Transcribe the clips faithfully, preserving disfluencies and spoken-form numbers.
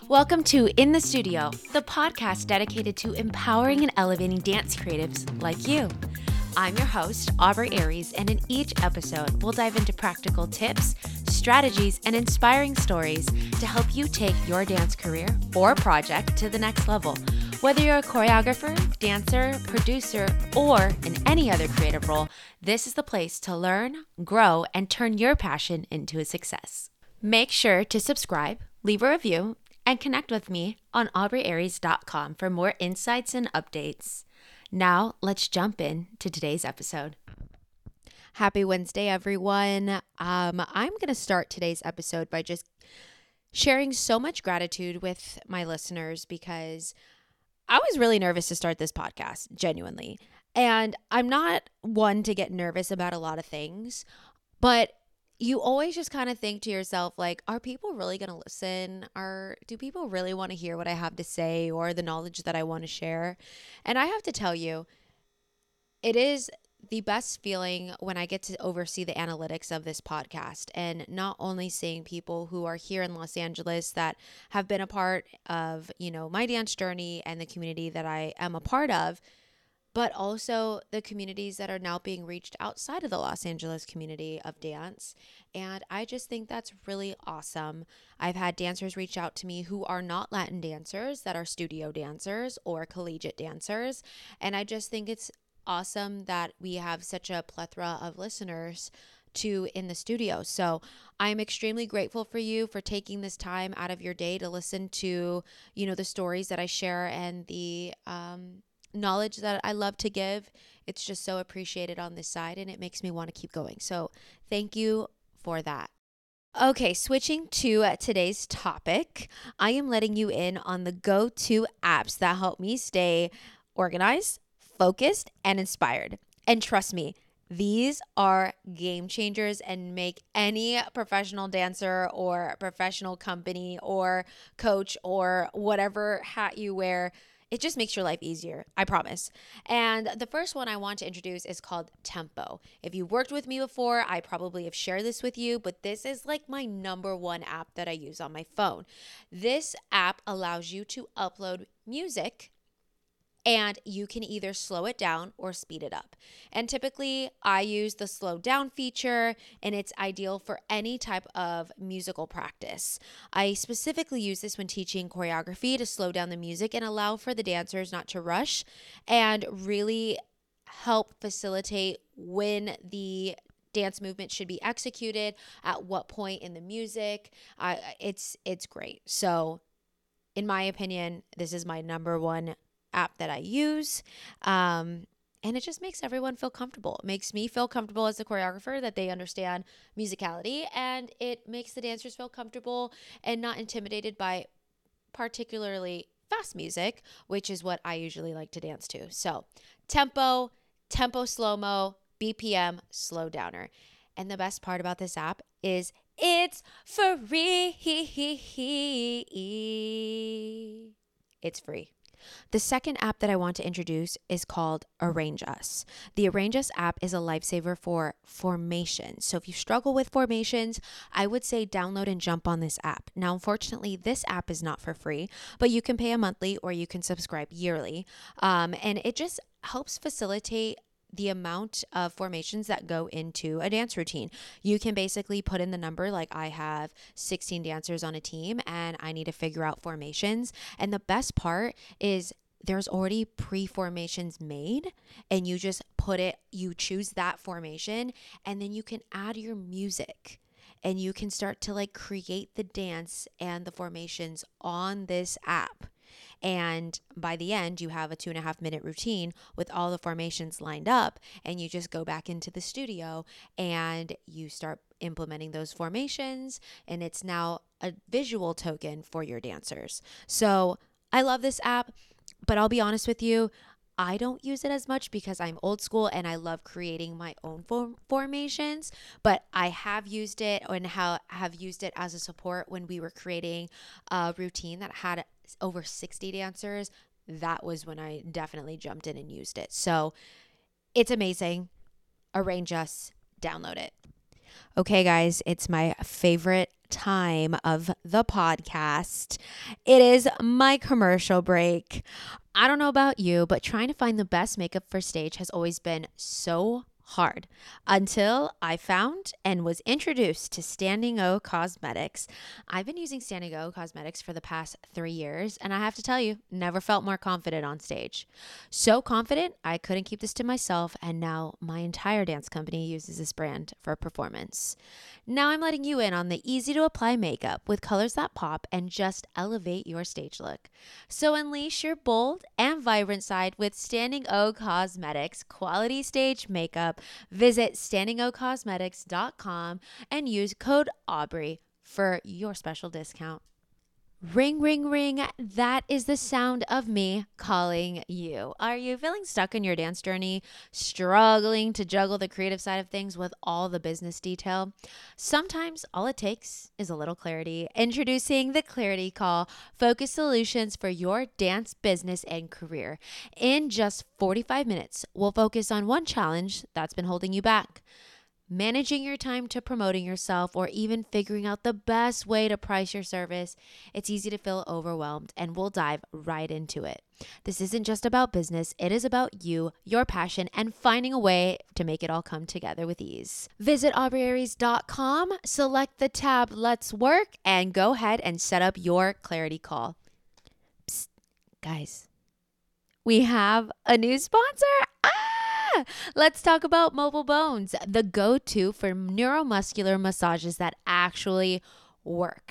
Welcome to In the Studio, the podcast dedicated to empowering and elevating dance creatives like you. I'm your host, Aubrey Aries, and in each episode, we'll dive into practical tips, strategies, and inspiring stories to help you take your dance career or project to the next level. Whether you're a choreographer, dancer, producer, or in any other creative role, this is the place to learn, grow, and turn your passion into a success. Make sure to subscribe, leave a review, and connect with me on aubrey aries dot com for more insights and updates. Now, let's jump in to today's episode. Happy Wednesday, everyone. Um, I'm going to start today's episode by just sharing so much gratitude with my listeners because I was really nervous to start this podcast, genuinely. And I'm not one to get nervous about a lot of things, but you always just kind of think to yourself, like, are people really going to listen? Are do people really want to hear what I have to say or the knowledge that I want to share? And I have to tell you, it is the best feeling when I get to oversee the analytics of this podcast and not only seeing people who are here in Los Angeles that have been a part of, you know, my dance journey and the community that I am a part of, but also the communities that are now being reached outside of the Los Angeles community of dance. And I just think that's really awesome. I've had dancers reach out to me who are not Latin dancers, that are studio dancers or collegiate dancers. And I just think it's awesome that we have such a plethora of listeners to In the Studio. So I'm extremely grateful for you for taking this time out of your day to listen to, you know, the stories that I share and the, um, knowledge that I love to give. It's just so appreciated on this side and it makes me want to keep going. So thank you for that. Okay, switching to uh, today's topic, I am letting you in on the go-to apps that help me stay organized, focused, and inspired. And trust me, these are game changers and make any professional dancer or professional company or coach or whatever hat you wear, it just makes your life easier, I promise. And the first one I want to introduce is called Tempo. If you worked with me before, I probably have shared this with you, but this is like my number one app that I use on my phone. This app allows you to upload music and you can either slow it down or speed it up. And typically I use the slow down feature and it's ideal for any type of musical practice. I specifically use this when teaching choreography to slow down the music and allow for the dancers not to rush and really help facilitate when the dance movement should be executed, at what point in the music. Uh, it's, it's great. So in my opinion, this is my number one app that I use. Um, and it just makes everyone feel comfortable. It makes me feel comfortable as a choreographer that they understand musicality, and it makes the dancers feel comfortable and not intimidated by particularly fast music, which is what I usually like to dance to. So tempo, tempo slow-mo, B P M slow downer. And the best part about this app is it's free. It's free. The second app that I want to introduce is called Arrange Us. The Arrange Us app is a lifesaver for formations. So if you struggle with formations, I would say download and jump on this app. Now, unfortunately, this app is not for free, but you can pay a monthly or you can subscribe yearly. Um, and it just helps facilitate the amount of formations that go into a dance routine. You can basically put in the number, like I have sixteen dancers on a team and I need to figure out formations. And the best part is there's already pre-formations made and you just put it, you choose that formation and then you can add your music and you can start to like create the dance and the formations on this app. And by the end, you have a two and a half minute routine with all the formations lined up, and you just go back into the studio and you start implementing those formations, and it's now a visual token for your dancers. So I love this app, but I'll be honest with you, I don't use it as much because I'm old school and I love creating my own form- formations, but I have used it and how have used it as a support when we were creating a routine that had over sixty dancers. That was when I definitely jumped in and used it. So it's amazing. Arrange Us, download it. Okay, guys, it's my favorite time of the podcast. It is my commercial break. I don't know about you, but trying to find the best makeup for stage has always been so hard until I found and was introduced to Standing O Cosmetics. I've been using Standing O Cosmetics for the past three years, and I have to tell you, never felt more confident on stage. So confident, I couldn't keep this to myself, and now my entire dance company uses this brand for performance. Now I'm letting you in on the easy to apply makeup with colors that pop and just elevate your stage look. So unleash your bold and vibrant side with Standing O Cosmetics quality stage makeup. Visit standing o cosmetics dot com and use code Aubrey for your special discount. Ring, ring, ring. That is the sound of me calling you. Are you feeling stuck in your dance journey, struggling to juggle the creative side of things with all the business detail? Sometimes all it takes is a little clarity. Introducing the Clarity Call, focus solutions for your dance business and career. In just forty-five minutes, we'll focus on one challenge that's been holding you back. Managing your time to promoting yourself, or even figuring out the best way to price your service. It's easy to feel overwhelmed, and we'll dive right into it. This isn't just about business, it is about you, your passion, and finding a way to make it all come together with ease. Visit aubrey aries dot com, select the tab Let's Work, and go ahead and set up your Clarity Call. Psst, guys, we have a new sponsor. Ah! Let's talk about Mobile Bones, the go-to for neuromuscular massages that actually work.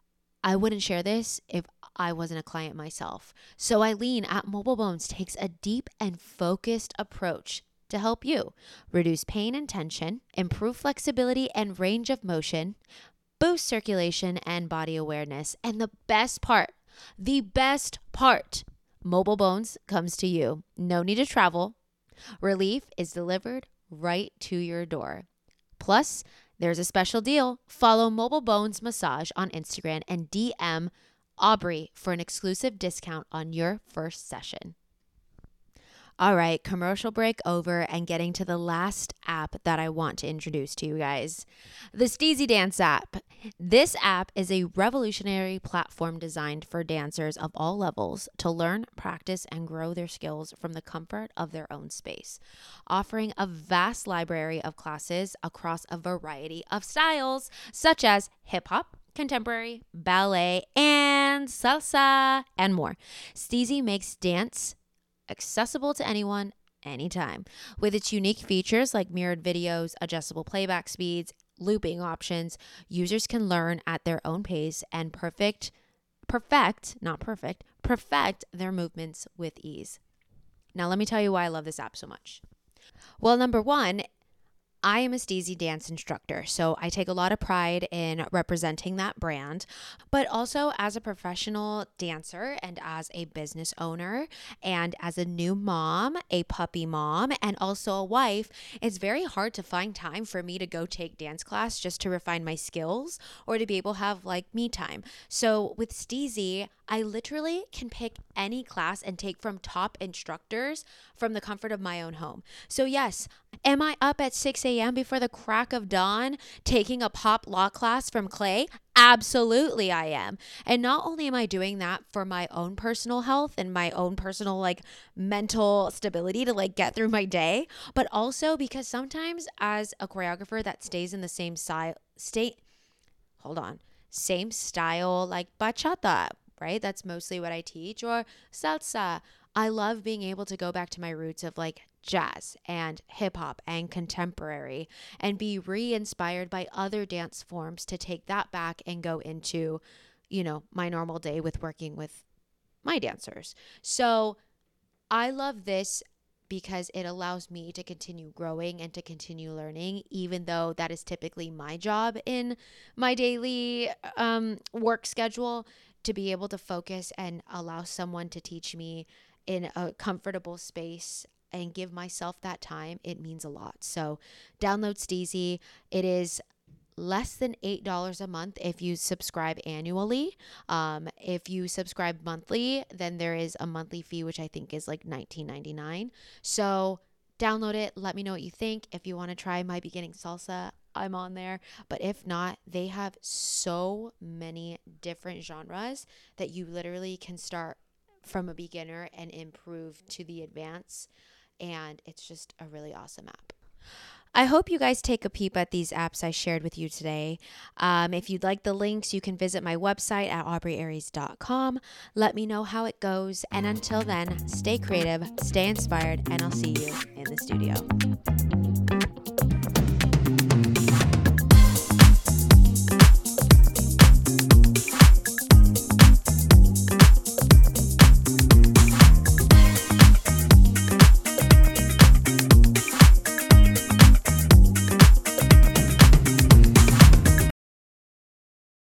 I wouldn't share this if I wasn't a client myself. So Eileen at Mobile Bones takes a deep and focused approach to help you reduce pain and tension, improve flexibility and range of motion, boost circulation and body awareness. And the best part, the best part, Mobile Bones comes to you. No need to travel. Relief is delivered right to your door. Plus, there's a special deal. Follow Mobile Bones Massage on Instagram and D M Aubrey for an exclusive discount on your first session. All right, commercial break over and getting to the last app that I want to introduce to you guys. The Steezy Dance app. This app is a revolutionary platform designed for dancers of all levels to learn, practice, and grow their skills from the comfort of their own space, offering a vast library of classes across a variety of styles, such as hip hop, contemporary, ballet, and salsa, and more. Steezy makes dance accessible to anyone, anytime. With its unique features like mirrored videos, adjustable playback speeds, looping options, users can learn at their own pace and perfect, perfect, not perfect, perfect their movements with ease. Now, let me tell you why I love this app so much. Well, number one, I am a Steezy dance instructor, so I take a lot of pride in representing that brand, but also as a professional dancer and as a business owner and as a new mom, a puppy mom, and also a wife, it's very hard to find time for me to go take dance class just to refine my skills or to be able to have like me time. So with Steezy, I literally can pick any class and take from top instructors from the comfort of my own home. So yes, am I up at six a.m. before the crack of dawn taking a pop lock class from Clay? Absolutely I am. And not only am I doing that for my own personal health and my own personal like mental stability to like get through my day, but also because sometimes as a choreographer that stays in the same style, state, hold on, same style like bachata, right? That's mostly what I teach, or salsa. I love being able to go back to my roots of like jazz and hip hop and contemporary and be re-inspired by other dance forms to take that back and go into, you know, my normal day with working with my dancers. So I love this because it allows me to continue growing and to continue learning, even though that is typically my job in my daily um, work schedule, to be able to focus and allow someone to teach me in a comfortable space and give myself that time. It means a lot. So download Steezy. It is less than eight dollars a month if you subscribe annually. Um, if you subscribe monthly, then there is a monthly fee, which I think is like nineteen ninety-nine. So download it. Let me know what you think. If you want to try My Beginning Salsa, I'm on there. But if not, they have so many different genres that you literally can start from a beginner and improve to the advanced. And it's just a really awesome app. I hope you guys take a peep at these apps I shared with you today. Um, if you'd like the links, you can visit my website at aubrey aries dot com. Let me know how it goes. And until then, stay creative, stay inspired, and I'll see you in the studio.